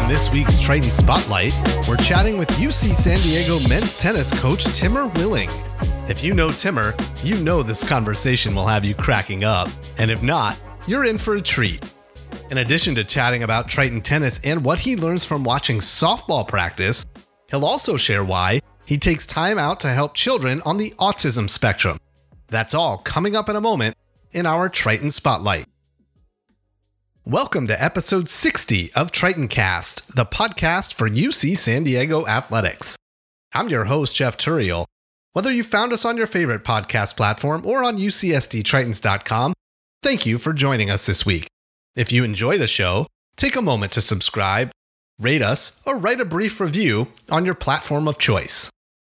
On this week's Triton Spotlight, we're chatting with UC San Diego men's tennis coach Timur Willing. If you know Timur, you know this conversation will have you cracking up. And if not, you're in for a treat. In addition to chatting about Triton tennis and what he learns from watching softball practice, he'll also share why he takes time out to help children on the autism spectrum. That's all coming up in a moment in our Triton Spotlight. Welcome to episode 60 of Triton Cast, the podcast for UC San Diego Athletics. I'm your host, Jeff Turiel. Whether you found us on your favorite podcast platform or on ucsdtritons.com, thank you for joining us this week. If you enjoy the show, take a moment to subscribe, rate us, or write a brief review on your platform of choice.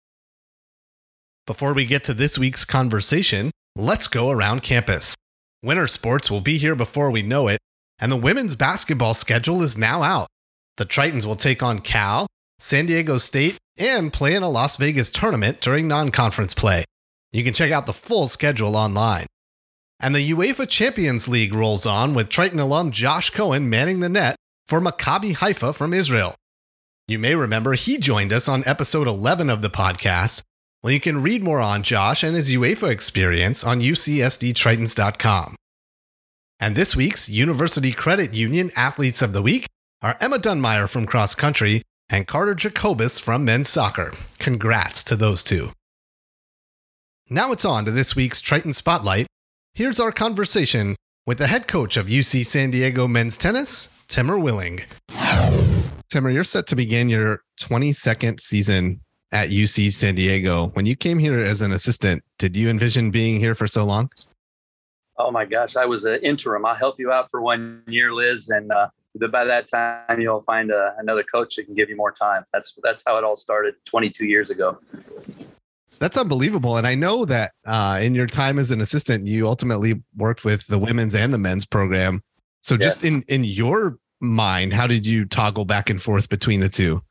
Before we get to this week's conversation, let's go around campus. Winter sports will be here before we know it, and the women's basketball schedule is now out. The Tritons will take on Cal, San Diego State, and play in a Las Vegas tournament during non-conference play. You can check out the full schedule online. And the UEFA Champions League rolls on with Triton alum Josh Cohen manning the net for Maccabi Haifa from Israel. You may remember he joined us on episode 11 of the podcast. Well, you can read more on Josh and his UEFA experience on ucsdtritons.com. And this week's University Credit Union Athletes of the Week are Emma Dunmeyer from cross country and Carter Jacobus from men's soccer. Congrats to those two. Now it's on to this week's Triton Spotlight. Here's our conversation with the head coach of UC San Diego men's tennis, Timur Willing. Timur, you're set to begin your 22nd season at UC San Diego. When you came here as an assistant, did you envision being here for so long? Oh my gosh, I was an interim. I'll help you out for 1 year, Liz. And by that time, you'll find another coach that can give you more time. That's how it all started 22 years ago. That's unbelievable. And I know that in your time as an assistant, you ultimately worked with the women's and the men's program. So just Yes. in your mind, how did you toggle back and forth between the two?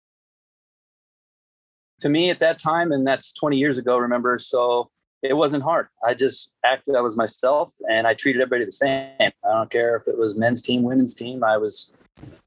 To me at that time, and that's 20 years ago, remember, so it wasn't hard. I just acted, I was myself, and I treated everybody the same. I don't care if it was men's team, women's team. I was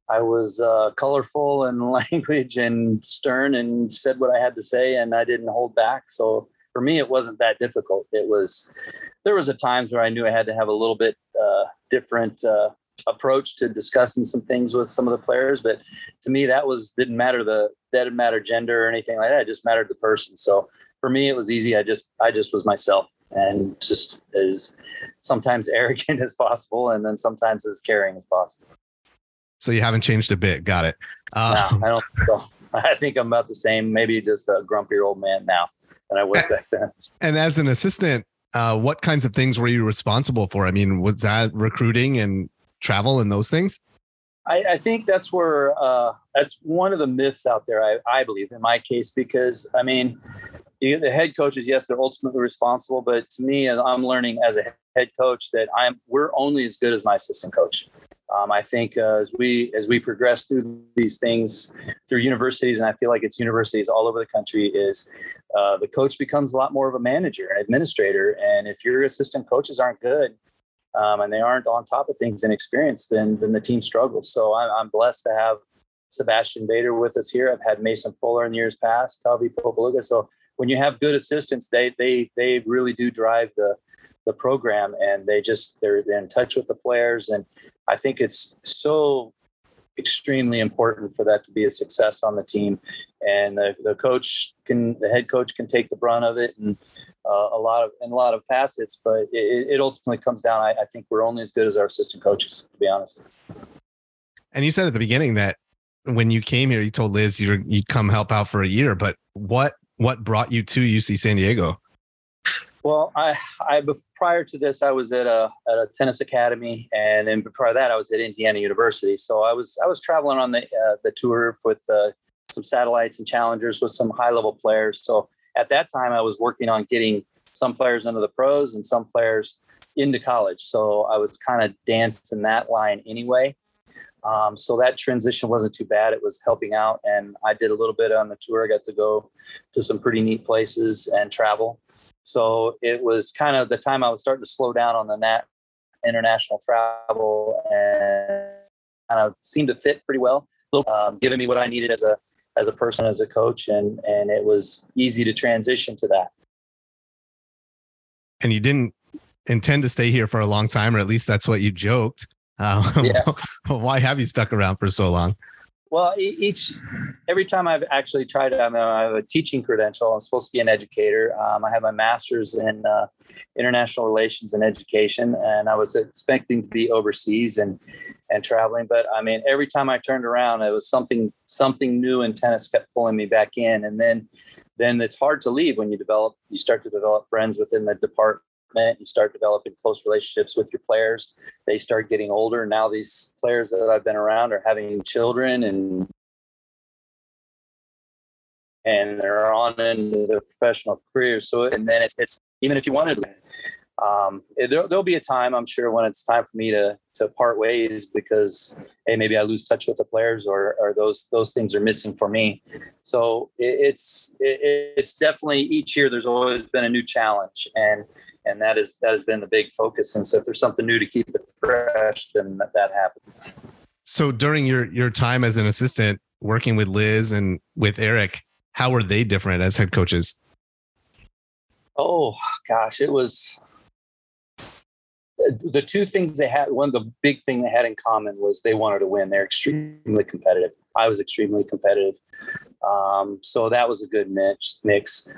colorful in language and stern and said what I had to say, and I didn't hold back. So for me, it wasn't that difficult. There was a times where I knew I had to have a little bit different approach to discussing some things with some of the players, but to me, that didn't matter gender or anything like that. It just mattered the person. So for me, it was easy. I just was myself, and just as sometimes arrogant as possible, and then sometimes as caring as possible. So you haven't changed a bit. Got it. No, I don't think so. I think I'm about the same, maybe just a grumpier old man now than I was back then. And as an assistant, what kinds of things were you responsible for? I mean, was that recruiting and travel and those things? I think that's where that's one of the myths out there, I believe, in my case, because, I mean, the head coaches, yes, they're ultimately responsible. But to me, I'm learning as a head coach that we're only as good as my assistant coach. I think as we progress through these things through universities, and I feel like it's universities all over the country, is the coach becomes a lot more of a manager and administrator. And if your assistant coaches aren't good and they aren't on top of things and experienced, then the team struggles. So I'm blessed to have Sebastian Bader with us here. I've had Mason Fuller in years past, Talvi Popaluga. So when you have good assistants, they really do drive the program, and they're in touch with the players. And I think it's so extremely important for that to be a success on the team. And the head coach can take the brunt of it, and a lot of facets, but it ultimately comes down. I think we're only as good as our assistant coaches, to be honest. And you said at the beginning that when you came here, you told Liz you'd come help out for a year, but what brought you to UC San Diego? Well, I prior to this, I was at a tennis academy, and then prior to that, I was at Indiana University. So I was traveling on the tour with some satellites and challengers with some high level players. So at that time, I was working on getting some players into the pros and some players into college. So I was kind of dancing that line anyway. So that transition wasn't too bad. It was helping out, and I did a little bit on the tour. I got to go to some pretty neat places and travel. So it was kind of the time I was starting to slow down on the international travel, and kind of seemed to fit pretty well. giving me what I needed as a person, as a coach, and it was easy to transition to that. And you didn't intend to stay here for a long time, or at least that's what you joked. Yeah. Why have you stuck around for so long? Well, every time I've actually tried it, I have a teaching credential. I'm supposed to be an educator. I have my master's in international relations and education, and I was expecting to be overseas and traveling. But I mean, every time I turned around, it was something new in tennis kept pulling me back in. And then it's hard to leave when you start to develop friends within the department. You start developing close relationships with your players. They start getting older. Now these players that I've been around are having children and they're on into their professional careers. So, and then it's even if you wanted to, there'll be a time, I'm sure, when it's time for me to part ways because, hey, maybe I lose touch with the players or those things are missing for me. So it's definitely each year there's always been a new challenge and that has been the big focus. And so if there's something new to keep it fresh, then that happens. So during your time as an assistant working with Liz and with Eric, how were they different as head coaches? Oh gosh, it was the two things they had. One of the big thing they had in common was they wanted to win. They're extremely competitive. I was extremely competitive. So that was a good mix.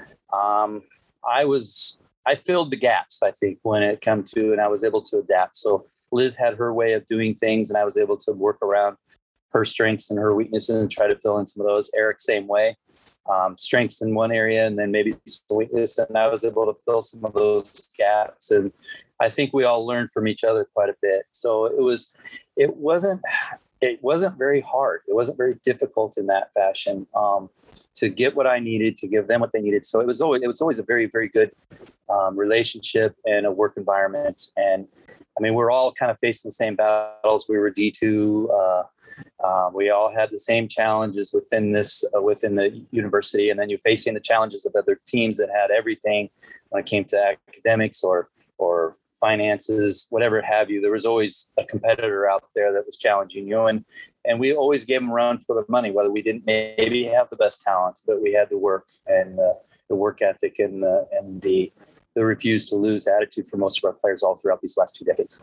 I filled the gaps, I think, when it came to, and I was able to adapt. So Liz had her way of doing things, and I was able to work around her strengths and her weaknesses and try to fill in some of those. Eric, same way. Strengths in one area and then maybe some weakness, and I was able to fill some of those gaps. And I think we all learned from each other quite a bit. So it wasn't very hard. It wasn't very difficult in that fashion to get what I needed, to give them what they needed. So it was always a very, very good relationship and a work environment. And I mean, we're all kind of facing the same battles. We were D2. We all had the same challenges within the university. And then you're facing the challenges of other teams that had everything when it came to academics or finances, whatever have you. There was always a competitor out there that was challenging you. And we always gave them a run for the money, whether we didn't maybe have the best talent, but we had the work and the work ethic and the refuse to lose attitude for most of our players all throughout these last 2 decades.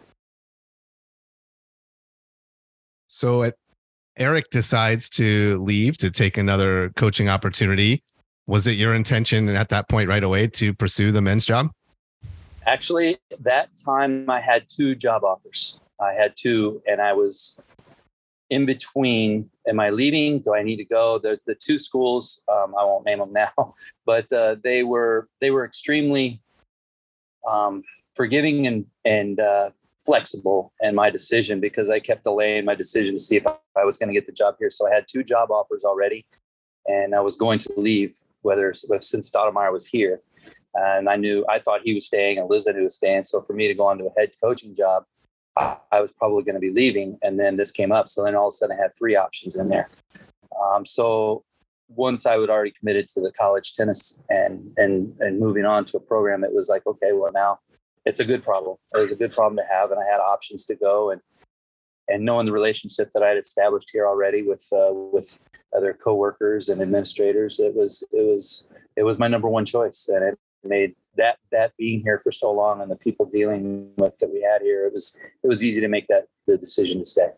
So Eric decides to leave to take another coaching opportunity. Was it your intention at that point right away to pursue the men's job? Actually, that time I had 2 job offers. I had 2, and I was in between. Am I leaving? Do I need to go? The 2 schools, I won't name them now, but they were extremely forgiving and flexible in my decision because I kept delaying my decision to see if I was going to get the job here. So I had 2 job offers already, and I was going to leave since Stoudemire was here. And I thought he was staying and Liz I knew was staying. So for me to go on to a head coaching job, I was probably going to be leaving. And then this came up. So then all of a sudden I had 3 options in there. So once I had already committed to the college tennis and moving on to a program, it was like, okay, well now it's a good problem. It was a good problem to have. And I had options to go and knowing the relationship that I had established here already with other coworkers and administrators, it was my number one choice. And it made that being here for so long and the people dealing with that we had here, it was easy to make the decision to stay.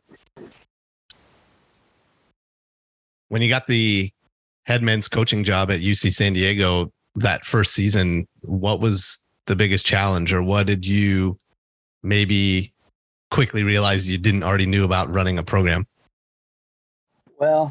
When you got the head men's coaching job at UC San Diego that first season, what was the biggest challenge, or what did you maybe quickly realize you didn't already knew about running a program? Well,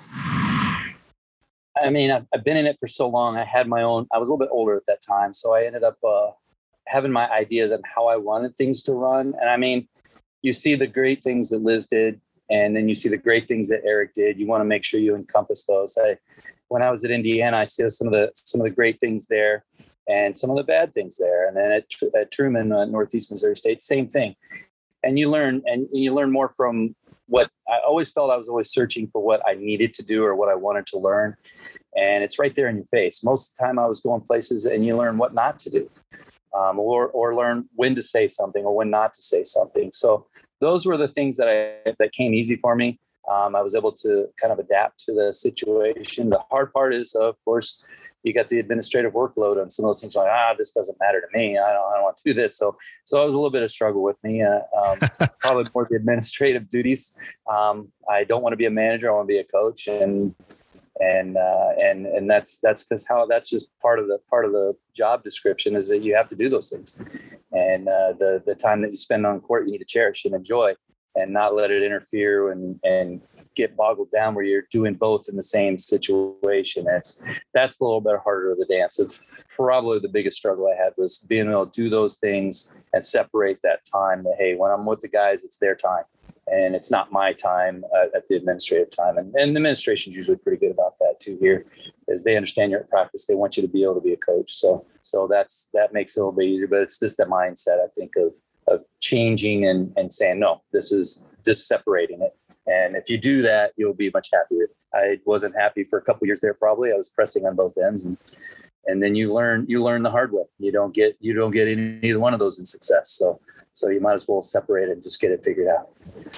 I mean, I've been in it for so long. I had my own, I was a little bit older at that time. So I ended up having my ideas on how I wanted things to run. And I mean, you see the great things that Liz did, and then you see the great things that Eric did. You want to make sure you encompass those. When I was at Indiana, I see some of the great things there and some of the bad things there. And then at Truman, Northeast Missouri State, same thing. And you learn more from what I always felt. I was always searching for what I needed to do or what I wanted to learn. And it's right there in your face. Most of the time I was going places and you learn what not to do, or learn when to say something or when not to say something. So those were the things that came easy for me. I was able to kind of adapt to the situation. The hard part is, of course, you got the administrative workload on some of those things. Like, this doesn't matter to me. I don't want to do this. So it was a little bit of struggle with me. Probably more the administrative duties. I don't want to be a manager. I want to be a coach, and that's because that's just part of the job description is that you have to do those things. And the time that you spend on court, you need to cherish and enjoy, and not let it interfere and get boggled down where you're doing both in the same situation. That's a little bit harder of the dance. It's probably the biggest struggle I had was being able to do those things and separate that time that, hey, when I'm with the guys, it's their time and it's not my time at the administrative time. And the administration is usually pretty good about that too here, as they understand you're at practice. They want you to be able to be a coach. So that makes it a little bit easier, but it's just the mindset, I think, of changing and saying, no, this is just separating it. And if you do that, you'll be much happier. I wasn't happy for a couple of years there. Probably I was pressing on both ends, and then you learn the hard way. You don't get either one of those in success. So you might as well separate it and just get it figured out.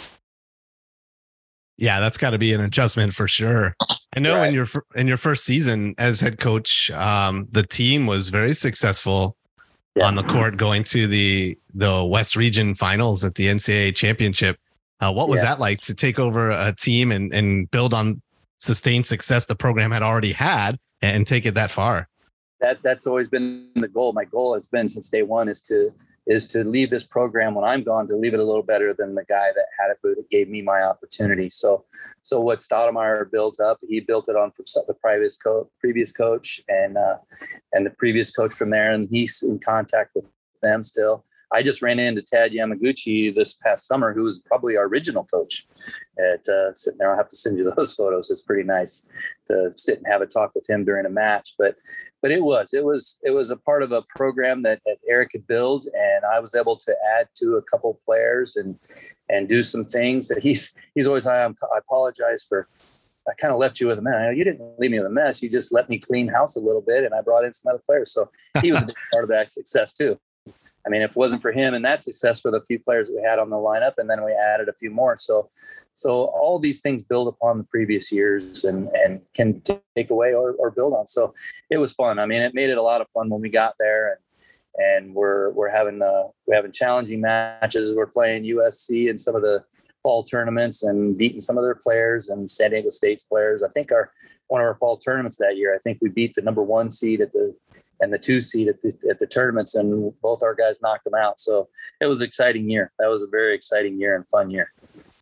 Yeah, that's got to be an adjustment for sure. I know right. in your first season as head coach, the team was very successful on the court, going to the West Region Finals at the NCAA Championship. What was that like to take over a team and build on sustained success the program had already had and take it that far? That's always been the goal. My goal has been since day one is to leave this program when I'm gone, to leave it a little better than the guy that had it, but it gave me my opportunity. So what Stoudemire built up, he built it on from the previous coach and the previous coach from there. And he's in contact with them still. I just ran into Tad Yamaguchi this past summer, who was probably our original coach at sitting there. I'll have to send you those photos. It's pretty nice to sit and have a talk with him during a match. But it was a part of a program that Eric had built, and I was able to add to a couple of players and do some things that he's always, I apologize for, I kind of left you with a mess. You didn't leave me with a mess. You just let me clean house a little bit, and I brought in some other players. So he was a big part of that success too. I mean, if it wasn't for him and that success for the few players that we had on the lineup, and then we added a few more. So all these things build upon the previous years and can take away or build on. So it was fun. I mean, it made it a lot of fun when we got there, and we're having challenging matches. We're playing USC in some of the fall tournaments and beating some of their players and San Diego State's players. I think one of our fall tournaments that year, I think we beat the number 1 seed and the 2 seed at the tournaments, and both our guys knocked them out. So it was an exciting year. That was a very exciting year and fun year.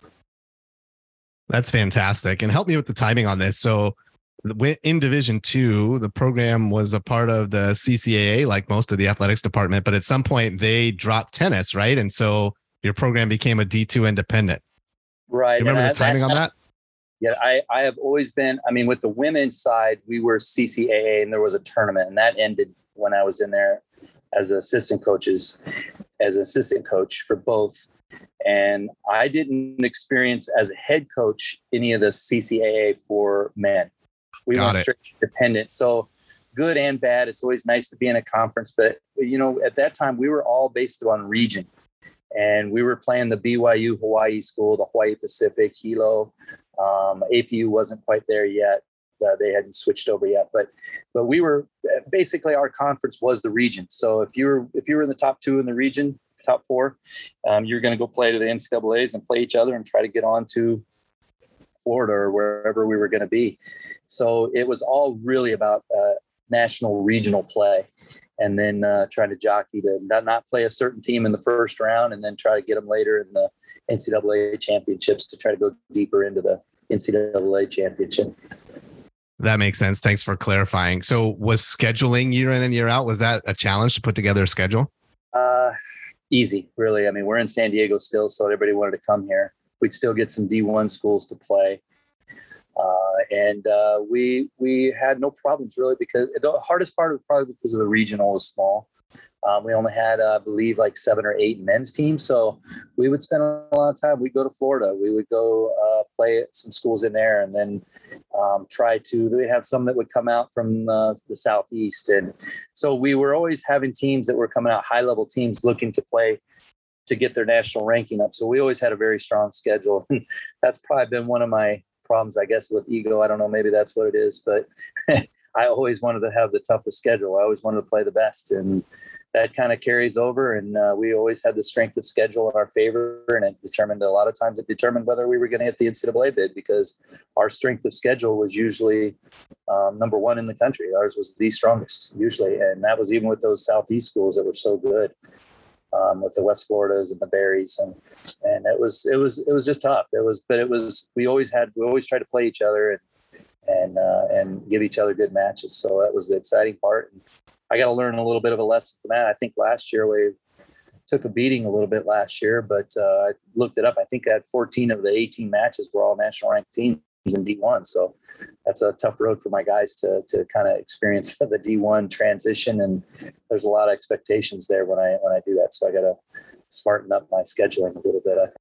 That's fantastic. And help me with the timing on this. So in Division II, the program was a part of the CCAA, like most of the athletics department, but at some point they dropped tennis, right? And so your program became a D2 independent. Right. You remember the timing on that? Yeah, I have always been, I mean, with the women's side, we were CCAA and there was a tournament, and that ended when I was in there as an assistant coach for both. And I didn't experience as a head coach any of the CCAA for men. We went straight independent. So good and bad. It's always nice to be in a conference, but at that time we were all based on region. And we were playing the BYU Hawaii school, the Hawaii Pacific, Hilo. APU wasn't quite there yet. They hadn't switched over yet, but we were basically, our conference was the region. So if you were in the top 2 in the region, top 4, you're going to go play to the NCAAs and play each other and try to get on to Florida or wherever we were going to be. So it was all really about national regional play. And then trying to jockey to not play a certain team in the first round, and then try to get them later in the NCAA championships to try to go deeper into the NCAA championship. That makes sense. Thanks for clarifying. So was scheduling year in and year out, was that a challenge to put together a schedule? Easy, really. I mean, we're in San Diego still, so everybody wanted to come here. We'd still get some D1 schools to play. And we had no problems really, because the hardest part was probably because of the regional was small. We only had, I believe, like 7 or 8 men's teams. So we would spend a lot of time. We'd go to Florida. We would go play at some schools in there, and then they'd have some that would come out from the Southeast. And so we were always having teams that were coming out, high-level teams looking to play to get their national ranking up. So we always had a very strong schedule. That's probably been one of my problems, I guess, with ego. I don't know, maybe that's what it is, but I always wanted to have the toughest schedule. I always wanted to play the best, and that kind of carries over. And we always had the strength of schedule in our favor, and it determined whether we were going to hit the NCAA bid, because our strength of schedule was usually number one in the country. Ours was the strongest usually, and that was even with those Southeast schools that were so good, with the West Floridas and the Berries, and it was just tough. We always tried to play each other and give each other good matches. So that was the exciting part. And I got to learn a little bit of a lesson from that. I think last year we took a beating a little bit last year, but I looked it up. I think I had 14 of the 18 matches were all national ranked teams in D1. So that's a tough road for my guys to kind of experience the D1 transition. And there's a lot of expectations there when I do that. So I got to smarten up my scheduling a little bit, I think.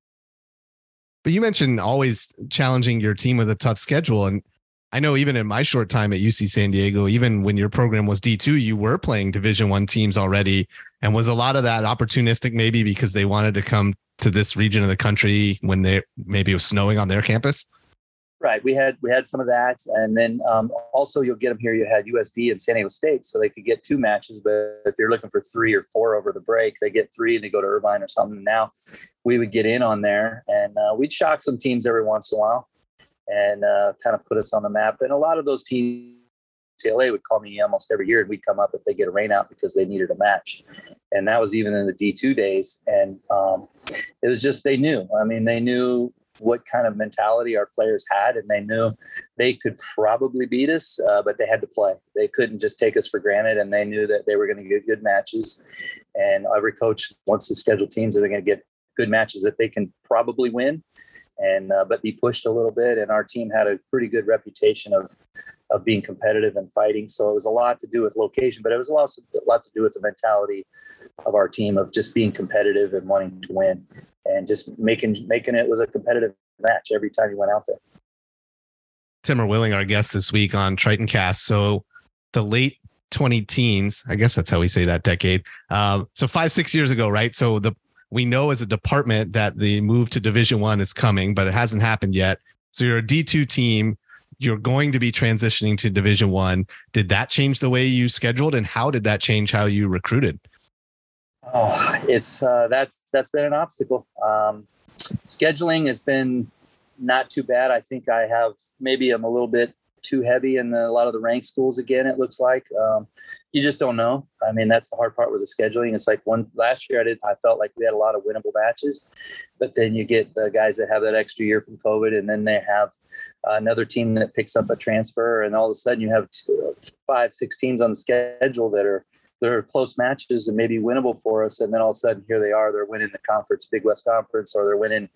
But you mentioned always challenging your team with a tough schedule. And I know even in my short time at UC San Diego, even when your program was D2, you were playing Division I teams already. And was a lot of that opportunistic, maybe because they wanted to come to this region of the country when maybe it was snowing on their campus? Right. We had some of that. And then also you'll get them here. You had USD and San Diego State, so they could get 2 matches. But if you're looking for 3 or 4 over the break, they get 3 and they go to Irvine or something. Now we would get in on there, and we'd shock some teams every once in a while and kind of put us on the map. And a lot of those teams, UCLA would call me almost every year, and we'd come up if they get a rain out because they needed a match. And that was even in the D2 days. And it was just, they knew. I mean, they knew what kind of mentality our players had, and they knew they could probably beat us, but they had to play. They couldn't just take us for granted, and they knew that they were going to get good matches. And every coach wants to schedule teams that are going to get good matches that they can probably win, and but be pushed a little bit. And our team had a pretty good reputation of being competitive and fighting. So it was a lot to do with location, but it was also a lot to do with the mentality of our team of just being competitive and wanting to win, and just making it was a competitive match every time you went out there. Timur Willing, our guest this week on Triton Cast. So the late 2010s, I guess that's how we say that decade. So 5-6 years ago, right? So we know as a department that the move to Division I is coming, but it hasn't happened yet. So you're a D2 team. You're going to be transitioning to Division I. Did that change the way you scheduled, and how did that change how you recruited? Oh, it's that's been an obstacle. Scheduling has been not too bad. I think I'm a little bit too heavy in a lot of the ranked schools again, it looks like. You just don't know. I mean, that's the hard part with the scheduling. It's like last year I felt like we had a lot of winnable matches, but then you get the guys that have that extra year from COVID, and then they have another team that picks up a transfer, and all of a sudden you have 5-6 teams on the schedule that are close matches and maybe winnable for us. And then all of a sudden here they are, they're winning the conference, Big West Conference, or they're winning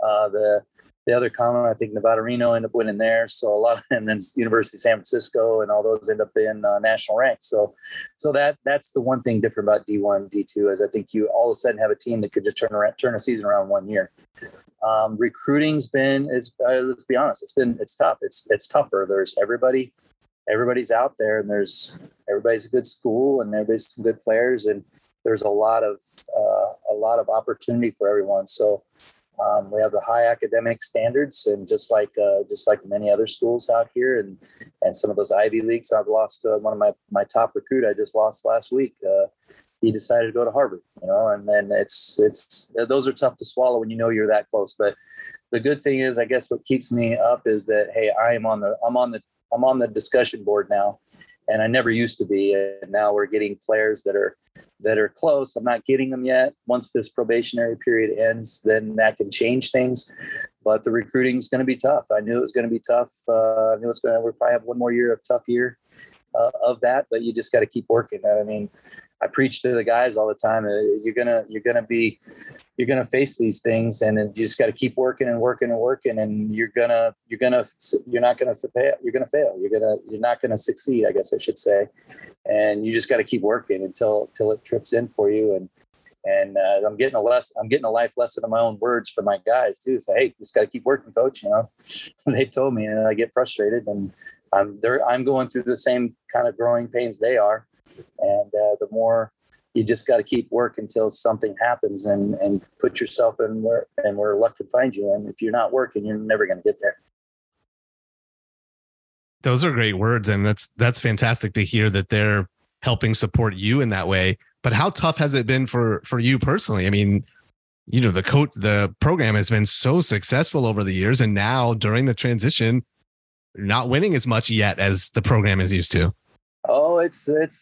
the other conference. I think Nevada, Reno end up winning there. So and then University of San Francisco and all those end up in national ranks. So that's the one thing different about D1, D2 is I think you all of a sudden have a team that could just turn a season around 1 year. Recruiting's been, let's be honest, it's tough. It's tougher. There's everybody's out there, and everybody's a good school, and everybody's some good players, and there's a lot of opportunity for everyone. So we have the high academic standards, and just like many other schools out here, and some of those Ivy Leagues. I've lost one of my top recruit. I just lost last week. He decided to go to Harvard, and then it's those are tough to swallow when you know you're that close. But the good thing is, I guess what keeps me up is that, hey, I'm on the discussion board now, and I never used to be. And now we're getting players that are close. I'm not getting them yet. Once this probationary period ends, then that can change things. But the recruiting is going to be tough. I knew it was going to be tough. We'll probably have one more year of tough year of that, but you just got to keep working. I mean, I preach to the guys all the time. You're gonna face these things, and you just got to keep working and working and working, and you're not gonna fail. You're gonna fail. You're not gonna succeed, I guess I should say. And you just got to keep working until it trips in for you. And I'm getting a life lesson of my own words from my guys too. Say, hey, just got to keep working, coach. They've told me, and I get frustrated, and I'm going through the same kind of growing pains they are. And the more you just got to keep working until something happens and put yourself in where luck can find you. And if you're not working, you're never going to get there. Those are great words. And that's fantastic to hear that they're helping support you in that way. But how tough has it been for you personally? I mean, the program has been so successful over the years, and now during the transition, not winning as much yet as the program is used to. Oh, it's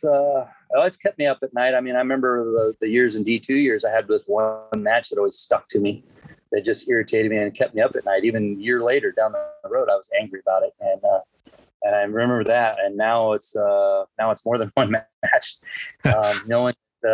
kept me up at night. I mean, I remember the years in D2 years, I had this one match that always stuck to me, that just irritated me and kept me up at night. Even a year later down the road, I was angry about it. And I remember that. And now it's more than one match. Knowing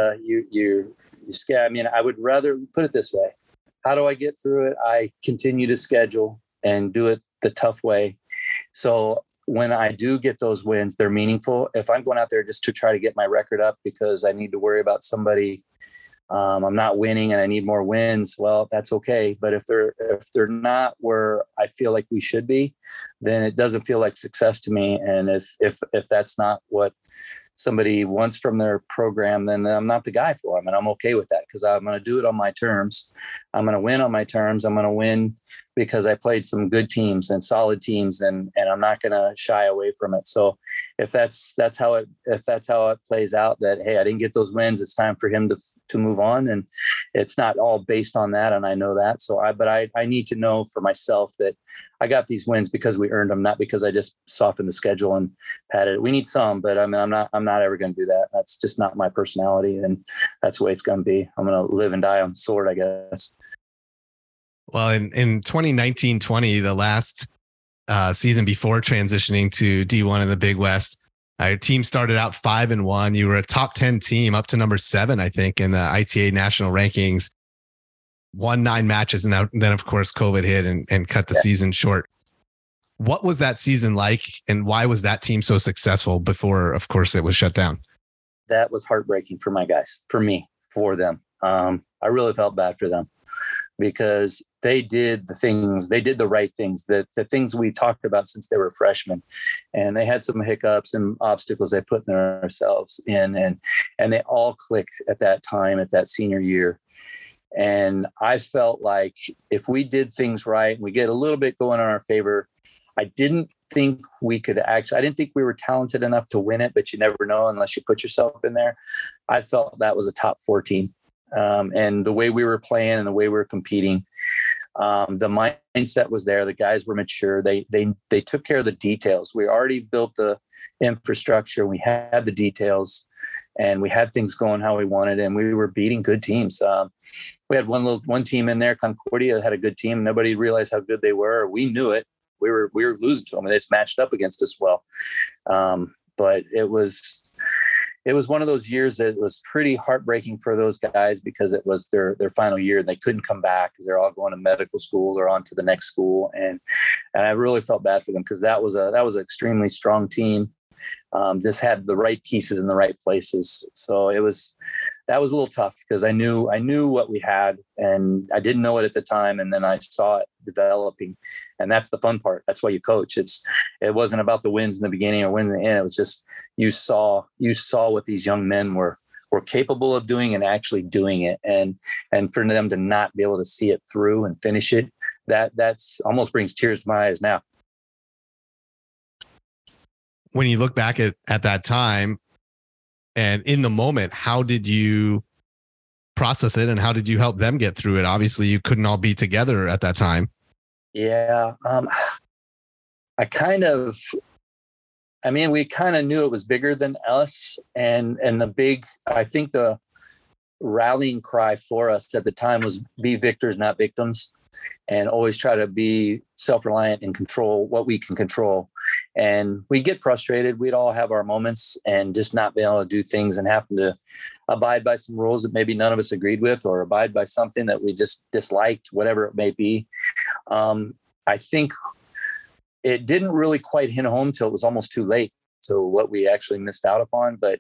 you scared. I mean, I would rather put it this way. How do I get through it? I continue to schedule and do it the tough way. So when I do get those wins, they're meaningful. If I'm going out there just to try to get my record up because I need to worry about somebody, I'm not winning and I need more wins, well, that's okay. But if they're not where I feel like we should be, then it doesn't feel like success to me. And if that's not what somebody wants from their program, then I'm not the guy for them. And I'm okay with that, because I'm going to do it on my terms. I'm going to win on my terms. I'm going to win because I played some good teams and solid teams, and I'm not going to shy away from it. So if that's how it plays out, that, hey, I didn't get those wins, it's time for him to move on. And it's not all based on that. And I know that. So I need to know for myself that I got these wins because we earned them, not because I just softened the schedule and padded it. We need some, but I mean, I'm not ever going to do that. That's just not my personality. And that's the way it's going to be. I'm going to live and die on the sword, I guess. Well, in 2019-20, the last season before transitioning to D1 in the Big West, your team started out 5-1. You were a top 10 team, up to number 7, I think, in the ITA national rankings. Won 9 matches, and then of course COVID hit and cut the season short. What was that season like, and why was that team so successful before, of course, it was shut down? That was heartbreaking for my guys, for me, for them. I really felt bad for them, because they did the right things, the things we talked about since they were freshmen. And they had some hiccups and obstacles they put themselves in, and they all clicked at that time, at that senior year. And I felt like if we did things right, we get a little bit going in our favor. I didn't think we were talented enough to win it, but you never know unless you put yourself in there. I felt that was a top 4 team. And the way we were playing and the way we were competing, the mindset was there. The guys were mature. They took care of the details. We already built the infrastructure. We had the details, and we had things going how we wanted, and we were beating good teams. We had one team in there, Concordia, had a good team. Nobody realized how good they were. We knew it. We were losing to them, and they just matched up against us well. But it was one of those years that was pretty heartbreaking for those guys, because it was their final year and they couldn't come back because they're all going to medical school or on to the next school. And I really felt bad for them, because that was an extremely strong team. Just had the right pieces in the right places. So that was a little tough, because I knew what we had, and I didn't know it at the time. And then I saw it developing, and that's the fun part. That's why you coach. It wasn't about the wins in the beginning or wins in the end. It was just, you saw what these young men were capable of doing and actually doing it. And for them to not be able to see it through and finish it, that's almost brings tears to my eyes now. When you look back at that time and in the moment, how did you process it, and how did you help them get through it? Obviously, you couldn't all be together at that time. Yeah. We kind of knew it was bigger than us. And I think the rallying cry for us at the time was be victors, not victims, and always try to be self-reliant and control what we can control. And we get frustrated. We'd all have our moments, and just not being able to do things and having to abide by some rules that maybe none of us agreed with, or abide by something that we just disliked, whatever it may be. I think it didn't really quite hit home till it was almost too late. So what we actually missed out upon, but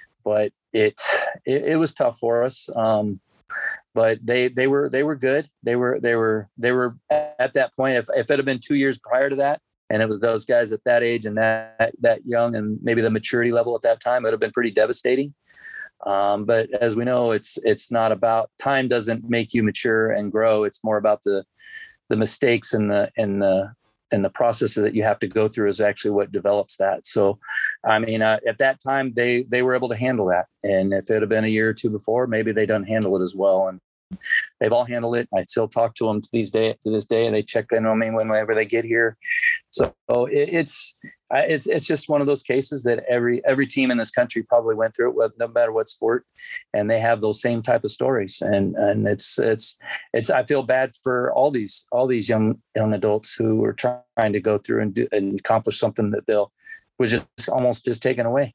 it was tough for us. But they were good. They were at that point. If it had been 2 years prior to that, and it was those guys at that age and that young, and maybe the maturity level at that time, it would have been pretty devastating. But as we know, it's not about, time doesn't make you mature and grow. It's more about the mistakes and the processes that you have to go through is actually what develops that. So, I mean, at that time they were able to handle that. And if it had been a year or two before, maybe they don't handle it as well. And they've all handled it. I still talk to them to this day, and they check in on me whenever they get here. So it's just one of those cases that every team in this country probably went through it, no matter what sport, and they have those same type of stories. And it's I feel bad for all these young adults who are trying to go through and accomplish something that was just almost just taken away.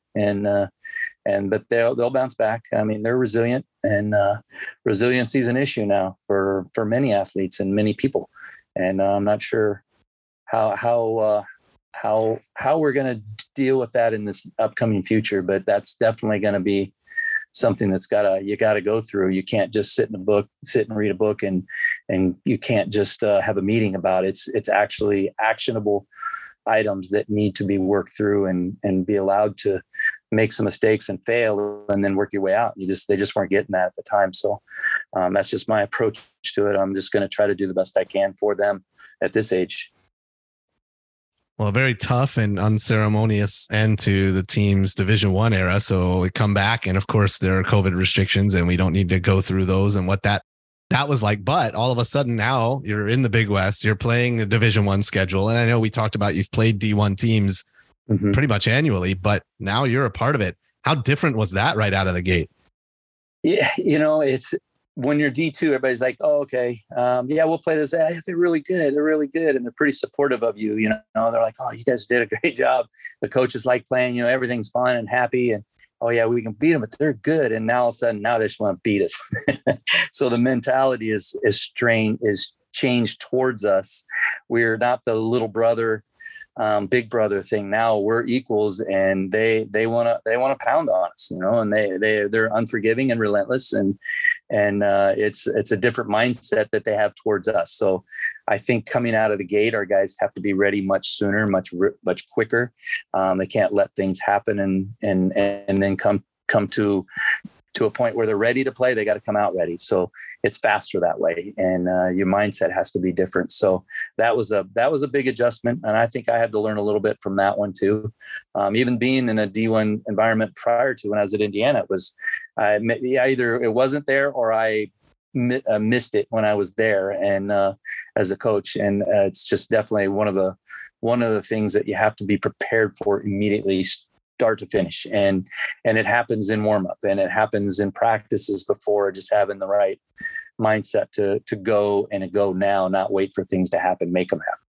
But they'll bounce back. I mean, they're resilient, and resiliency is an issue now for many athletes and many people. And I'm not sure how we're going to deal with that in this upcoming future, but that's definitely going to be something that's you got to go through. You can't just sit and read a book and you can't just have a meeting about it. It's actually actionable items that need to be worked through and be allowed to make some mistakes and fail and then work your way out. They just weren't getting that at the time. So that's just my approach to it. I'm just going to try to do the best I can for them at this age. Well, a very tough and unceremonious end to the team's Division I era. So we come back, and of course there are COVID restrictions, and we don't need to go through those and what that was like. But all of a sudden now you're in the Big West, you're playing the Division I schedule. And I know we talked about you've played D1 teams pretty much annually, but now you're a part of it. How different was that right out of the gate? Yeah, it's when you're D2, everybody's like, oh, okay. Yeah, we'll play this. They're really good. They're really good. And they're pretty supportive of you. They're like, oh, you guys did a great job. The coaches like playing, everything's fun and happy. And, oh yeah, we can beat them, but they're good. And now all of a sudden, now they just want to beat us. So the mentality is changed towards us. We're not the little brother, big brother thing. Now we're equals, and they want to pound on us, and they're unforgiving and relentless, and it's a different mindset that they have towards us. So I think coming out of the gate, our guys have to be ready much sooner, much quicker. They can't let things happen and then come to a point where they're ready to play. They got to come out ready. So it's faster that way. And your mindset has to be different. So that was a big adjustment. And I think I had to learn a little bit from that one too. Even being in a D1 environment prior to when I was at Indiana, either it wasn't there or I missed it when I was there and as a coach. And it's just definitely one of the things that you have to be prepared for immediately, start to finish. And it happens in warm up, and it happens in practices before, just having the right mindset to go now, not wait for things to happen, make them happen.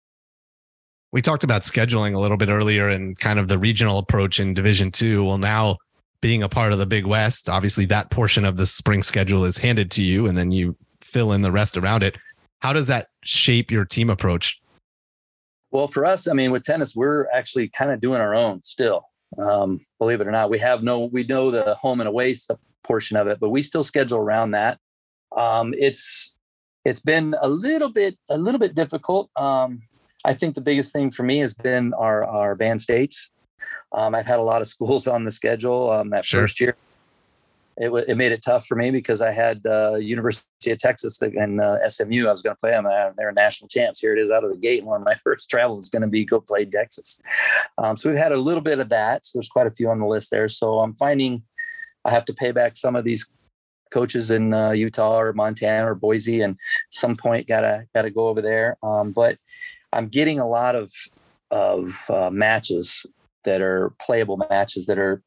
We talked about scheduling a little bit earlier and kind of the regional approach in Division II. Well, now being a part of the Big West, obviously that portion of the spring schedule is handed to you, and then you fill in the rest around it. How does that shape your team approach? Well, for us, I mean, with tennis, we're actually kind of doing our own still. Believe it or not, we know the home and away portion of it, but we still schedule around that. It's been a little bit difficult. I think the biggest thing for me has been our band states. I've had a lot of schools on the schedule. First year, it made it tough for me because I had University of Texas and SMU. I was going to play them. They're national champs. Here it is out of the gate. And one of my first travels is going to be go play Texas. So we've had a little bit of that. So there's quite a few on the list there. So I'm finding I have to pay back some of these coaches in Utah or Montana or Boise, and at some point gotta go over there. But I'm getting a lot of matches that are playable matches that are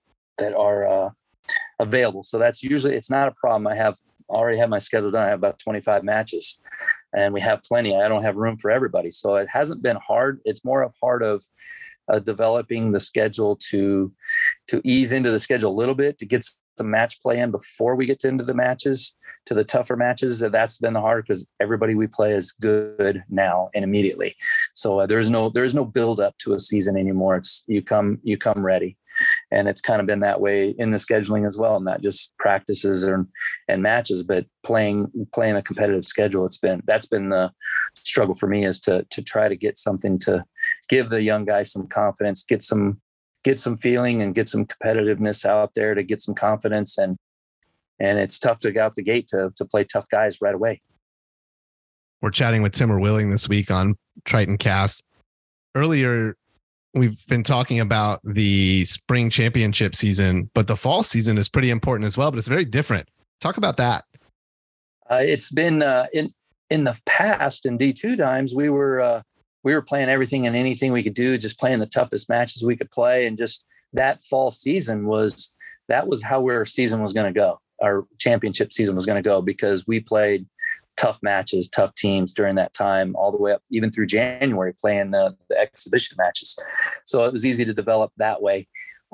available. So that's usually, it's not a problem. I already have my schedule done. I have about 25 matches, and we have plenty. I don't have room for everybody. So it hasn't been hard. It's more of developing the schedule to ease into the schedule a little bit, to get some match play in before we get into the matches, to the tougher matches. That's been the hard, because everybody we play is good now and immediately. So there's no build up to a season anymore. It's you come ready. And it's kind of been that way in the scheduling as well, not just practices and matches, but playing a competitive schedule. That's been the struggle for me, is to try to get something to give the young guys some confidence, get some get some feeling and get some competitiveness out there to get some confidence. And it's tough to get out the gate to play tough guys right away. We're chatting with Timur Willing this week on Triton Cast. Earlier, we've been talking about the spring championship season, but the fall season is pretty important as well, but it's very different. Talk about that. It's been in the past, in D2 times, we were playing everything and anything we could do, just playing the toughest matches we could play. And just that fall season was how our season was going to go. Our championship season was going to go, because we played tough matches, tough teams during that time, all the way up even through January, playing the exhibition matches. So it was easy to develop that way.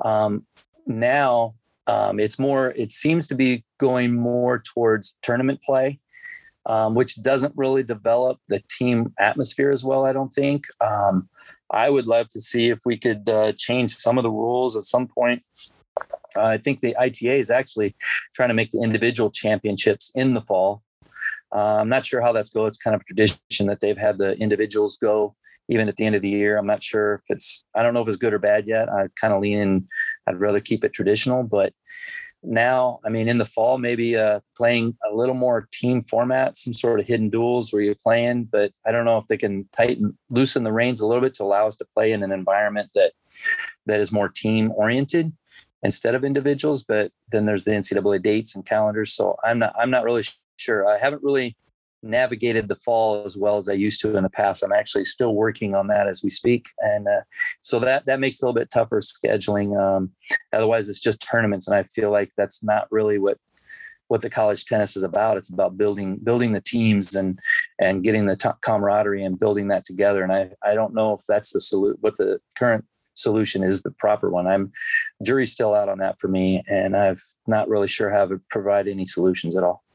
Now it seems to be going more towards tournament play, which doesn't really develop the team atmosphere as well, I don't think. I would love to see if we could change some of the rules at some point. I think the ITA is actually trying to make the individual championships in the fall. I'm not sure how that's going. It's kind of a tradition that they've had the individuals go even at the end of the year. I'm not sure if I don't know if it's good or bad yet. I kind of lean in. I'd rather keep it traditional, but now, I mean, in the fall, maybe playing a little more team format, some sort of hidden duels where you're playing, but I don't know if they can loosen the reins a little bit to allow us to play in an environment that is more team oriented instead of individuals. But then there's the NCAA dates and calendars. So I'm not really sure. I haven't really navigated the fall as well as I used to in the past. I'm actually still working on that as we speak. And so that makes it a little bit tougher scheduling. Otherwise it's just tournaments. And I feel like that's not really what the college tennis is about. It's about building the teams and getting the camaraderie and building that together. And I don't know if that's what the current solution is, the proper one. Jury's still out on that for me. And I've not really sure how to provide any solutions at all.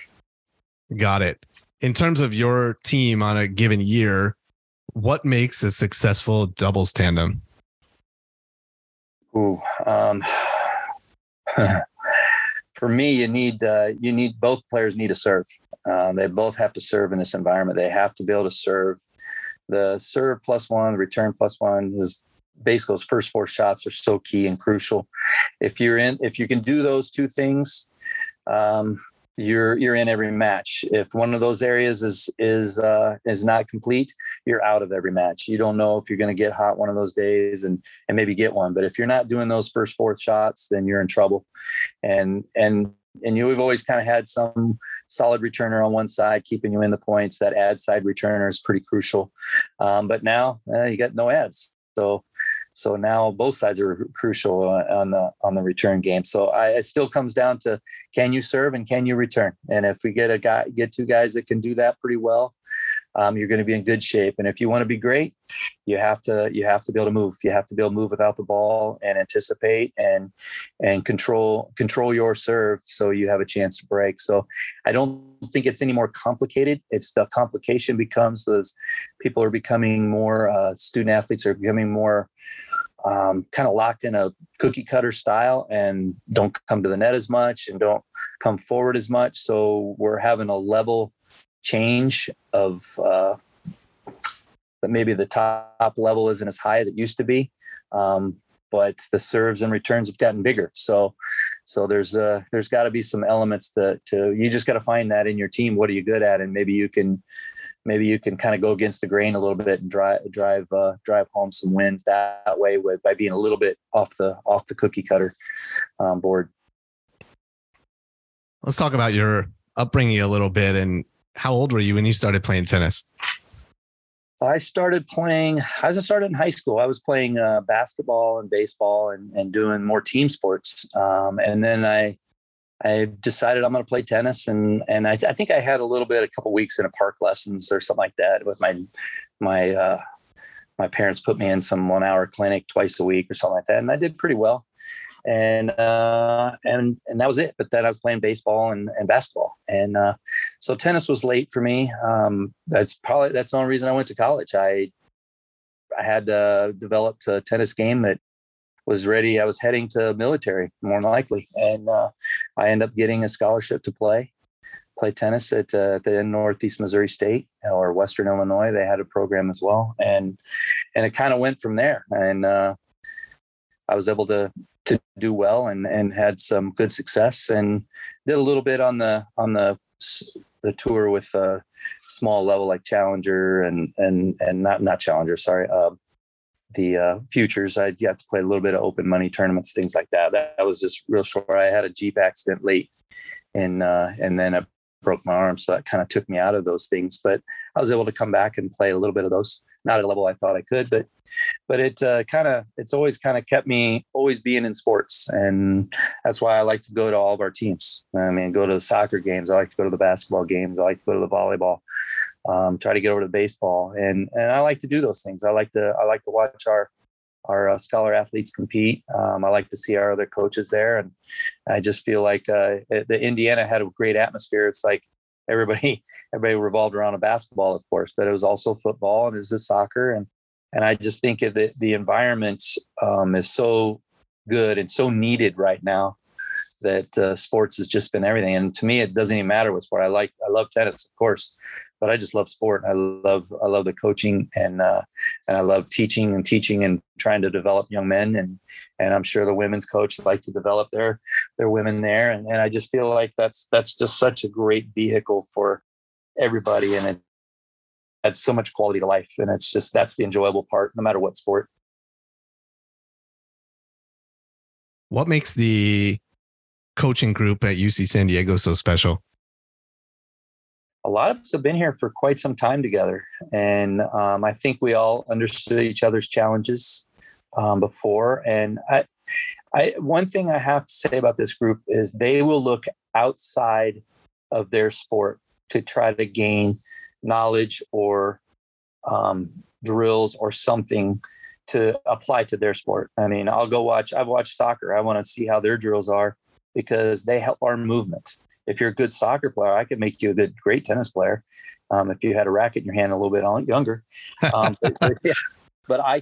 Got it. In terms of your team on a given year, what makes a successful doubles tandem? For me, you need both players need to serve. They both have to serve in this environment. They have to be able to serve. The serve +1, the return +1 is basically those first 4 shots are so key and crucial. If you can do those two things, you're in every match. If one of those areas is not complete, you're out of every match. You don't know if you're going to get hot one of those days and maybe get one. But if you're not doing those first 4 shots, then you're in trouble. And you've always kind of had some solid returner on one side, keeping you in the points. That ad side returner is pretty crucial. But now you got no ads. So now both sides are crucial on the return game. So it still comes down to, can you serve and can you return? And if we get 2 guys that can do that pretty well, you're going to be in good shape. And if you want to be great, you have to be able to move. You have to be able to move without the ball and anticipate and control your serve so you have a chance to break. So I don't think it's any more complicated. It's the complication becomes those people are becoming more student athletes are becoming more kind of locked in a cookie cutter style and don't come to the net as much and don't come forward as much. So we're having a level change of that maybe the top level isn't as high as it used to be, but the serves and returns have gotten bigger. So there's got to be some elements to you just got to find that in your team. What are you good at? And maybe you can kind of go against the grain a little bit and drive home some wins that way by being a little bit off the cookie cutter board. Let's talk about your upbringing a little bit. And how old were you when you started playing tennis? I started in high school. I was playing basketball and baseball and doing more team sports. And then I decided I'm going to play tennis. And I think I had a couple weeks in a park lessons or something like that with my parents put me in some 1-hour clinic twice a week or something like that. And I did pretty well. And that was it. But then I was playing baseball and basketball. And so tennis was late for me. That's the only reason I went to college. I had developed a tennis game that was ready. I was heading to military, more than likely. And I ended up getting a scholarship to play tennis at the Northeast Missouri State or Western Illinois. They had a program as well. And it kind of went from there. And I was able to do well and had some good success, and did a little bit on the tour with a small level like Challenger and not Challenger, sorry. The futures, I got to play a little bit of open money tournaments, things like that. That was just real short. I had a Jeep accident late, and then I broke my arm, so that kind of took me out of those things. But I was able to come back and play a little bit of those. Not at a level I thought I could, but it's always kind of kept me always being in sports, and that's why I like to go to all of our teams. I mean, go to the soccer games. I like to go to the basketball games. I like to go to the volleyball. Try to get over to baseball, and I like to do those things. I like to watch our scholar athletes compete. I like to see our other coaches there, and I just feel like the Indiana had a great atmosphere. It's like everybody revolved around a basketball, of course, but it was also football and it was soccer, and I just think that the environment is so good and so needed right now, that sports has just been everything. And to me, it doesn't even matter what sport. I love tennis, of course, but I just love sport. I love the coaching, and I love teaching and trying to develop young men. And I'm sure the women's coach like to develop their women there. And I just feel like that's just such a great vehicle for everybody. And it adds so much quality to life. And that's the enjoyable part, no matter what sport. What makes the coaching group at UC San Diego so special? A lot of us have been here for quite some time together, and I think we all understood each other's challenges before. And one thing I have to say about this group is they will look outside of their sport to try to gain knowledge or drills or something to apply to their sport. I mean, I've watched soccer. I want to see how their drills are, because they help our movement. If you're a good soccer player, I could make you a great tennis player. If you had a racket in your hand a little bit younger, but I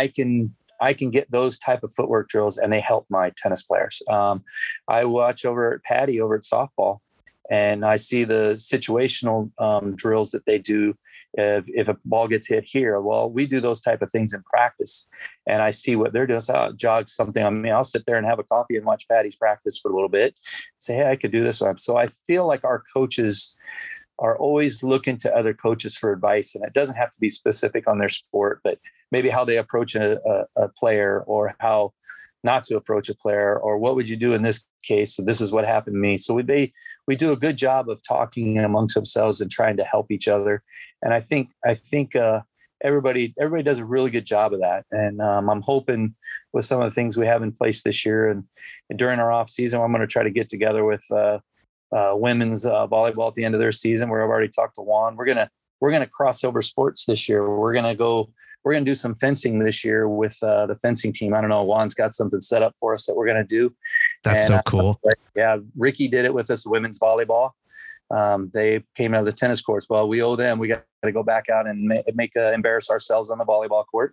can get those type of footwork drills, and they help my tennis players. I watch over at Patty over at softball, and I see the situational drills that they do. If a ball gets hit here, well, we do those type of things in practice, and I see what they're doing. So I'll jog something on me. I'll sit there and have a coffee and watch Patty's practice for a little bit. Say, hey, I could do this one. So I feel like our coaches are always looking to other coaches for advice, and it doesn't have to be specific on their sport, but maybe how they approach a player, or how not to approach a player, or what would you do in this case? So this is what happened to me. So we do a good job of talking amongst themselves and trying to help each other. And I think everybody does a really good job of that. And I'm hoping with some of the things we have in place this year and during our off season, I'm going to try to get together with women's volleyball at the end of their season, where I've already talked to Juan. We're going to cross over sports this year. We're going to do some fencing this year with the fencing team. I don't know, Juan's got something set up for us that we're going to do. That's so cool. Yeah. Ricky did it with us, women's volleyball. They came out of the tennis courts. Well, we owe them. We got to go back out and embarrass ourselves on the volleyball court.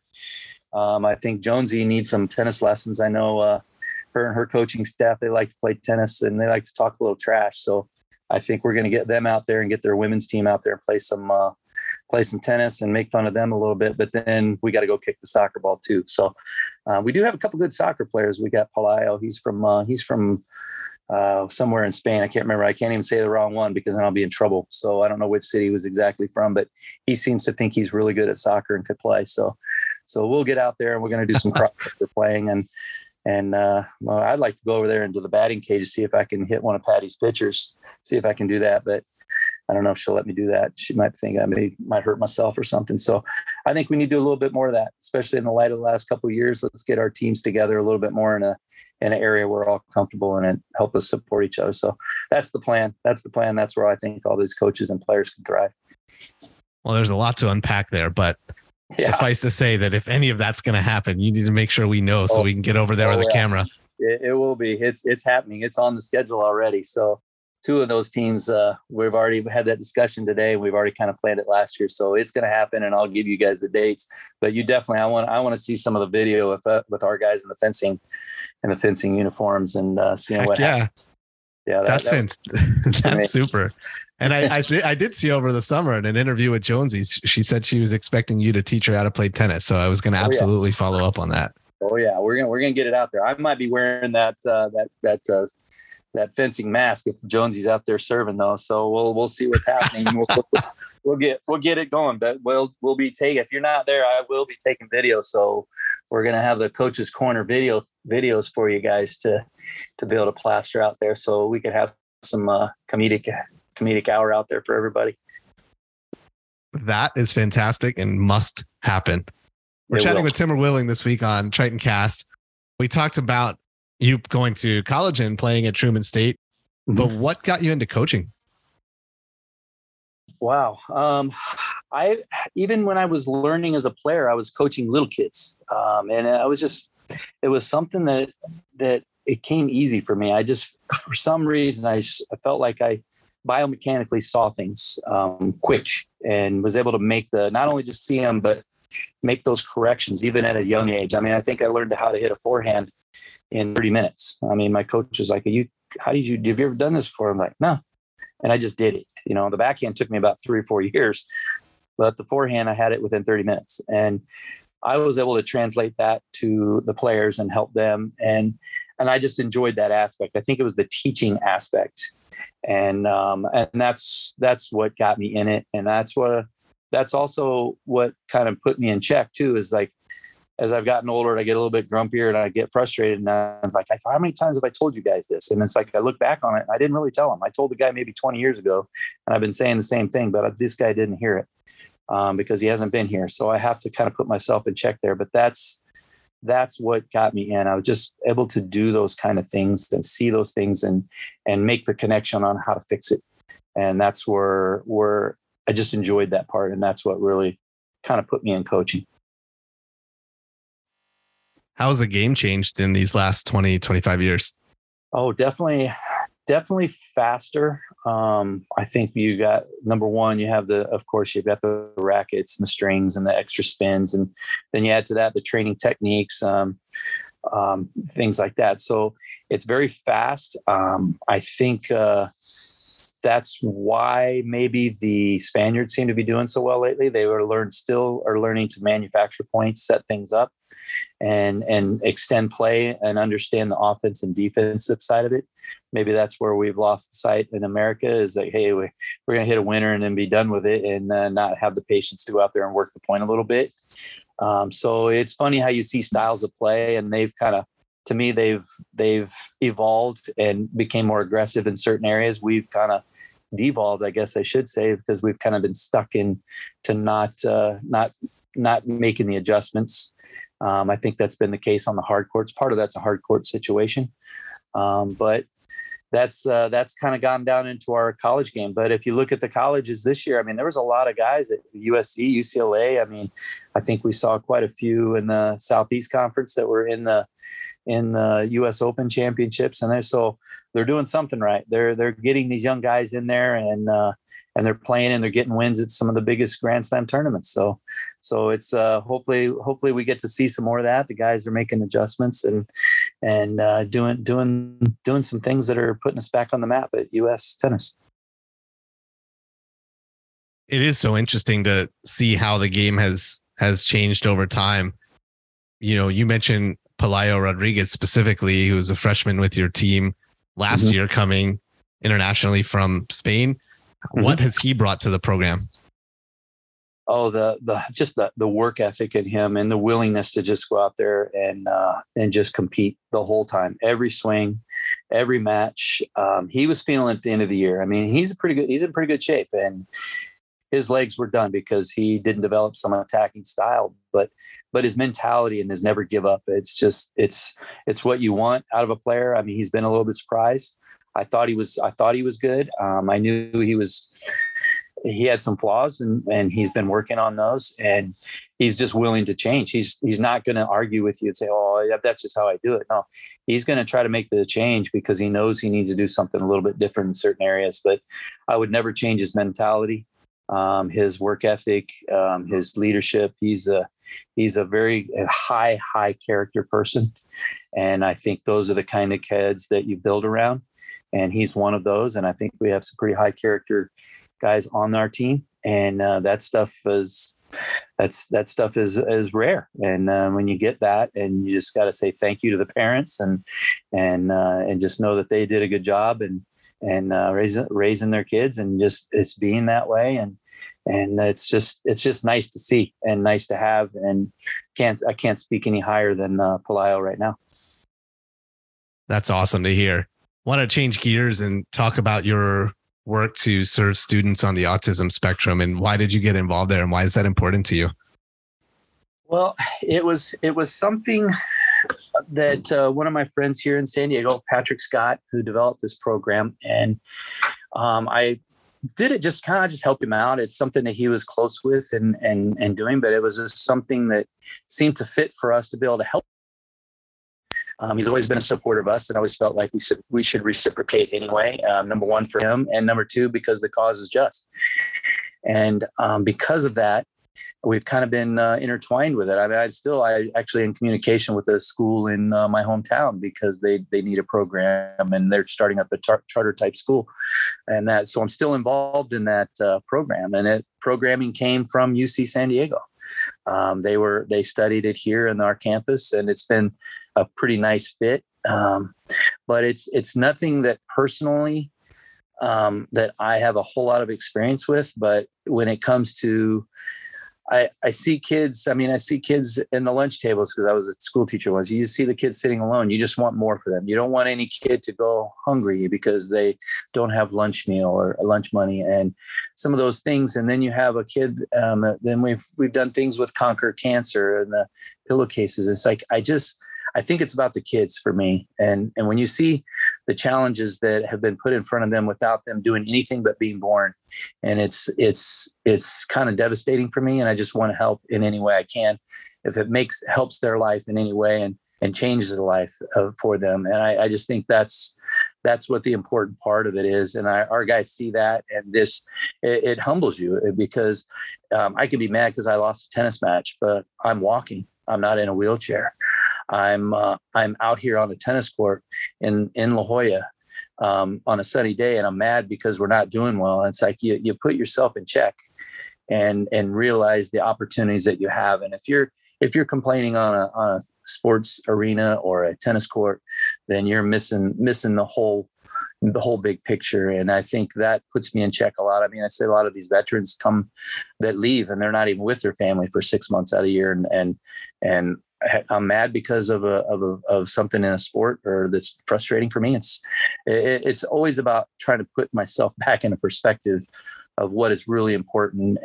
I think Jonesy needs some tennis lessons. I know her and her coaching staff, they like to play tennis and they like to talk a little trash. So I think we're going to get them out there and get their women's team out there and play some tennis and make fun of them a little bit. But then we got to go kick the soccer ball too. So we do have a couple good soccer players. We got Palayo. He's from somewhere in Spain. I can't remember. I can't even say the wrong one because then I'll be in trouble. So I don't know which city he was exactly from, but he seems to think he's really good at soccer and could play. So we'll get out there and we're going to do some crossover playing. And well, I'd like to go over there into the batting cage to see if I can hit one of Patty's pitchers, see if I can do that. But I don't know if she'll let me do that. She might think I might hurt myself or something. So I think we need to do a little bit more of that, especially in the light of the last couple of years. Let's get our teams together a little bit more in an area where we're all comfortable and help us support each other. So that's the plan. That's where I think all these coaches and players can thrive. Well, there's a lot to unpack there, but suffice to say that if any of that's going to happen, you need to make sure we know so we can get over there with a camera. It will be. It's happening. It's on the schedule already. So 2 of those teams, we've already had that discussion today. We've already kind of planned it last year. So it's going to happen and I'll give you guys the dates, but you definitely, I want to see some of the video with our guys in the fencing uniforms and seeing what happens. Yeah. That's super. And I did see over the summer in an interview with Jonesy, she said she was expecting you to teach her how to play tennis. So I was going to absolutely follow up on that. Oh yeah, we're gonna get it out there. I might be wearing that fencing mask if Jonesy's out there serving though. So we'll see what's happening. We'll get it going. But we'll be taking. If you're not there, I will be taking video. So we're gonna have the Coach's Corner videos for you guys to be able to plaster out there, so we could have some comedic hour out there for everybody. That is fantastic and must happen. We're chatting with Timmer Willing this week on Triton Cast. We talked about you going to college and playing at Truman State, but what got you into coaching? Wow. I even when I was learning as a player, I was coaching little kids, and it was something that it came easy for me. I just, for some reason, I felt like I biomechanically saw things quick and was able to make not only just see them, but make those corrections even at a young age. I mean, I think I learned how to hit a forehand in 30 minutes. I mean, my coach was like, have you ever done this before? I'm like, no. And I just did it. The backhand took me about 3 or 4 years, but the forehand, I had it within 30 minutes. And I was able to translate that to the players and help them. And I just enjoyed that aspect. I think it was the teaching aspect. And that's what got me in it. And that's also what kind of put me in check too, is like, as I've gotten older, I get a little bit grumpier and I get frustrated. And I'm like, how many times have I told you guys this? And it's like, I look back on it and I didn't really tell him. I told the guy maybe 20 years ago, and I've been saying the same thing, but this guy didn't hear it because he hasn't been here. So I have to kind of put myself in check there. But that's what got me in. I was just able to do those kind of things and see those things and make the connection on how to fix it. And that's where I just enjoyed that part. And that's what really kind of put me in coaching. How has the game changed in these last 20, 25 years? Oh, definitely faster. I think you got, number one, you have of course, you've got the rackets and the strings and the extra spins. And then you add to that the training techniques, things like that. So it's very fast. I think that's why maybe the Spaniards seem to be doing so well lately. They still are learning to manufacture points, set things up, and extend play and understand the offense and defensive side of it. Maybe that's where we've lost sight in America, is like, hey, we're going to hit a winner and then be done with it, and not have the patience to go out there and work the point a little bit. So it's funny how you see styles of play, and they've kind of, to me, they've evolved and became more aggressive in certain areas. We've kind of devolved, I guess I should say, because we've kind of been stuck in to not making the adjustments. I think that's been the case on the hard courts. Part of that's a hard court situation. But that's kind of gone down into our college game. But if you look at the colleges this year, I mean, there was a lot of guys at USC, UCLA. I mean, I think we saw quite a few in the Southeast Conference that were in the US Open championships. And they're doing something right. They're getting these young guys in there, and they're playing and they're getting wins at some of the biggest Grand Slam tournaments. So it's hopefully we get to see some more of that. The guys are making adjustments and doing some things that are putting us back on the map at US tennis. It is so interesting to see how the game has changed over time. You mentioned Pelayo Rodriguez specifically, who was a freshman with your team last year, coming internationally from Spain. What has he brought to the program? Oh, the work ethic in him and the willingness to just go out there and just compete the whole time, every swing, every match. He was feeling at the end of the year. I mean, he's in pretty good shape, and his legs were done because he didn't develop some attacking style, but his mentality and his never give up. It's just, it's what you want out of a player. I mean, he's been a little bit surprised. I thought he was good. I knew he had some flaws, and he's been working on those, and he's just willing to change. He's not going to argue with you and say, oh, yeah, that's just how I do it. No, he's going to try to make the change because he knows he needs to do something a little bit different in certain areas, but I would never change his mentality, his work ethic, his leadership. He's a very high character person. And I think those are the kind of kids that you build around. And he's one of those. And I think we have some pretty high character guys on our team. And that stuff is that stuff is rare. And when you get that, and you just got to say thank you to the parents, and just know that they did a good job, and raising their kids, and just it's being that way. And it's just nice to see and nice to have. And I can't speak any higher than Pelayo right now. That's awesome to hear. Want to change gears and talk about your work to serve students on the autism spectrum, and why did you get involved there, and why is that important to you? Well, it was something that one of my friends here in San Diego, Patrick Scott, who developed this program, and I did it just kind of just help him out. It's something that he was close with and doing, but it was just something that seemed to fit for us to be able to help. He's always been a supporter of us, and always felt like we should reciprocate anyway. Number one, for him, and number two, because the cause is just. And because of that, we've kind of been intertwined with it. I mean, I actually in communication with a school in my hometown, because they need a program, and they're starting up a charter type school, and so I'm still involved in that program. And programming came from UC San Diego. They studied it here in our campus, and it's been a pretty nice fit. But it's nothing that personally that I have a whole lot of experience with. But when it comes to, I see kids. I mean, I see kids in the lunch tables, because I was a school teacher once. You see the kids sitting alone. You just want more for them. You don't want any kid to go hungry because they don't have lunch meal or lunch money, and some of those things. And then you have a kid. Then we've done things with Conquer Cancer and the pillowcases. It's like I think it's about the kids for me. And when you see the challenges that have been put in front of them without them doing anything but being born, and it's kind of devastating for me. And I just want to help in any way I can, if it helps their life in any way, and changes the life for them. And I just think that's what the important part of it is. And our guys see that, and it humbles you, because I can be mad because I lost a tennis match, but I'm walking. I'm not in a wheelchair. I'm out here on the tennis court in La Jolla on a sunny day, and I'm mad because we're not doing well. And it's like you put yourself in check and realize the opportunities that you have. And if you're complaining on a sports arena or a tennis court, then you're missing the whole big picture. And I think that puts me in check a lot. I mean, I say a lot of these veterans that leave, and they're not even with their family for 6 months out of the year, and I'm mad because of something in a sport, or that's frustrating for me. It's always about trying to put myself back in a perspective of what is really important,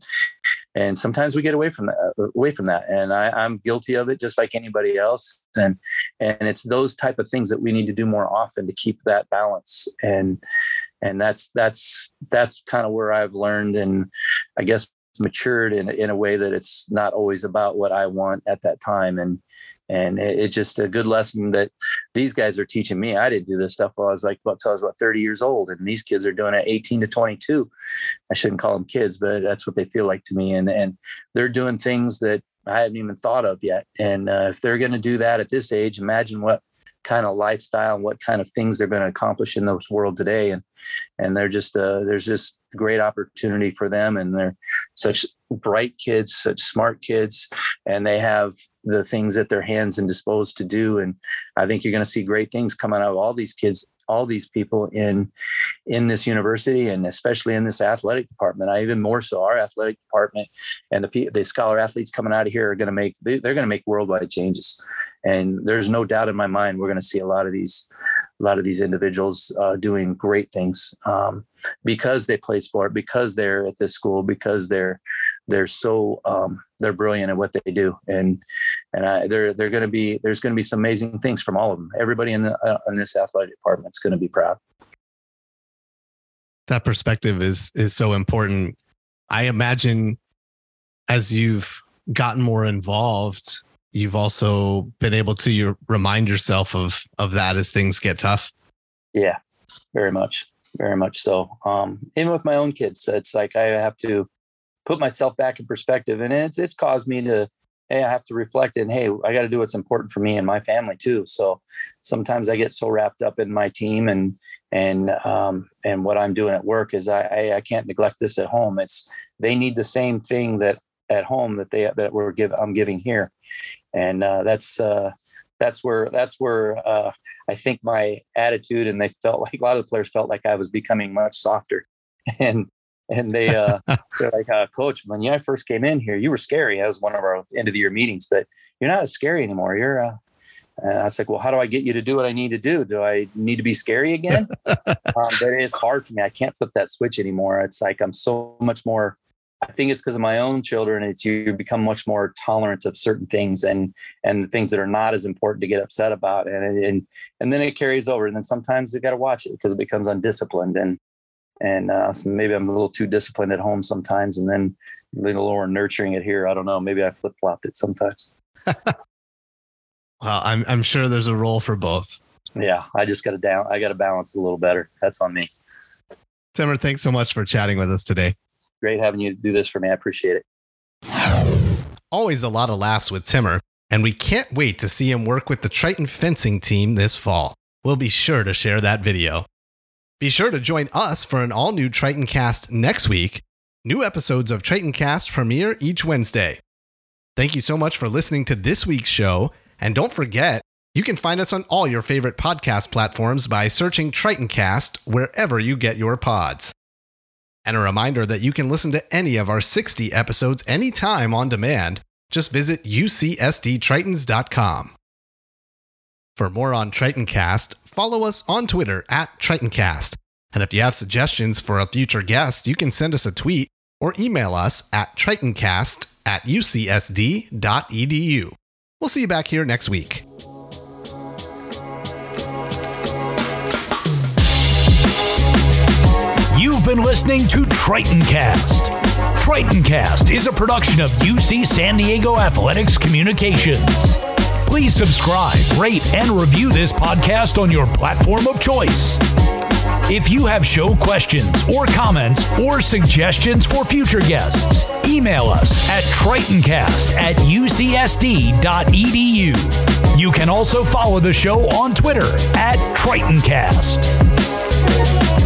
and sometimes we get away from that, and I'm guilty of it just like anybody else. And it's those type of things that we need to do more often to keep that balance. And that's kind of where I've learned, and I guess matured in a way that it's not always about what I want at that time. And it's just a good lesson that these guys are teaching me. I didn't do this stuff until I was about 30 years old. And these kids are doing it 18 to 22. I shouldn't call them kids, but that's what they feel like to me. And they're doing things that I haven't even thought of yet. And if they're going to do that at this age, imagine what kind of lifestyle and what kind of things they're going to accomplish in this world today. And they're just, there's just great opportunity for them. And they're such bright kids, such smart kids, and they have the things at their hands and disposed to do. And I think you're going to see great things coming out of all these kids, all these people in this university, and especially in this athletic department. Even more so, our athletic department and the scholar athletes coming out of here are going to make worldwide changes. And there's no doubt in my mind we're going to see a lot of these individuals doing great things because they play sport, because they're at this school, because they're so they're brilliant at what they do. And there's going to be some amazing things from all of them. Everybody in this athletic department is going to be proud. That perspective is so important. I imagine as you've gotten more involved, you've also been able to remind yourself of that as things get tough. Yeah, very much so. Even with my own kids, it's like I have to put myself back in perspective, and it's caused me to, I have to reflect, and I got to do what's important for me and my family too. So sometimes I get so wrapped up in my team and what I'm doing at work is I can't neglect this at home. They need the same thing that at home that I'm giving here. And that's where I think my attitude, and they felt like a lot of the players felt like I was becoming much softer, and they're like, Coach, when I first came in here, you were scary. That was one of our end of the year meetings, but you're not as scary anymore. And I was like, well, how do I get you to do what I need to do? Do I need to be scary again? But it is hard for me. I can't flip that switch anymore. It's like I'm so much more. I think it's because of my own children. It's you become much more tolerant of certain things and the things that are not as important to get upset about. And then it carries over. And then sometimes you got to watch it because it becomes undisciplined. And so maybe I'm a little too disciplined at home sometimes, and then a little more nurturing it here. I don't know. Maybe I flip-flopped it sometimes. Well, I'm sure there's a role for both. Yeah, I got to balance it a little better. That's on me. Timmer, thanks so much for chatting with us today. Great having you do this for me. I appreciate it. Always a lot of laughs with Timmer, and we can't wait to see him work with the Triton fencing team this fall. We'll be sure to share that video. Be sure to join us for an all-new Triton Cast next week. New episodes of Triton Cast premiere each Wednesday. Thank you so much for listening to this week's show, and don't forget, you can find us on all your favorite podcast platforms by searching Triton Cast wherever you get your pods. And a reminder that you can listen to any of our 60 episodes anytime on demand. Just visit ucsdtritons.com. For more on Triton Cast, follow us on Twitter at TritonCast. And if you have suggestions for a future guest, you can send us a tweet or email us at tritoncast@ucsd.edu. We'll see you back here next week. You've been listening to TritonCast. TritonCast is a production of UC San Diego Athletics Communications. Please subscribe, rate, and review this podcast on your platform of choice. If you have show questions or comments or suggestions for future guests, email us at tritoncast@ucsd.edu. You can also follow the show on Twitter at TritonCast.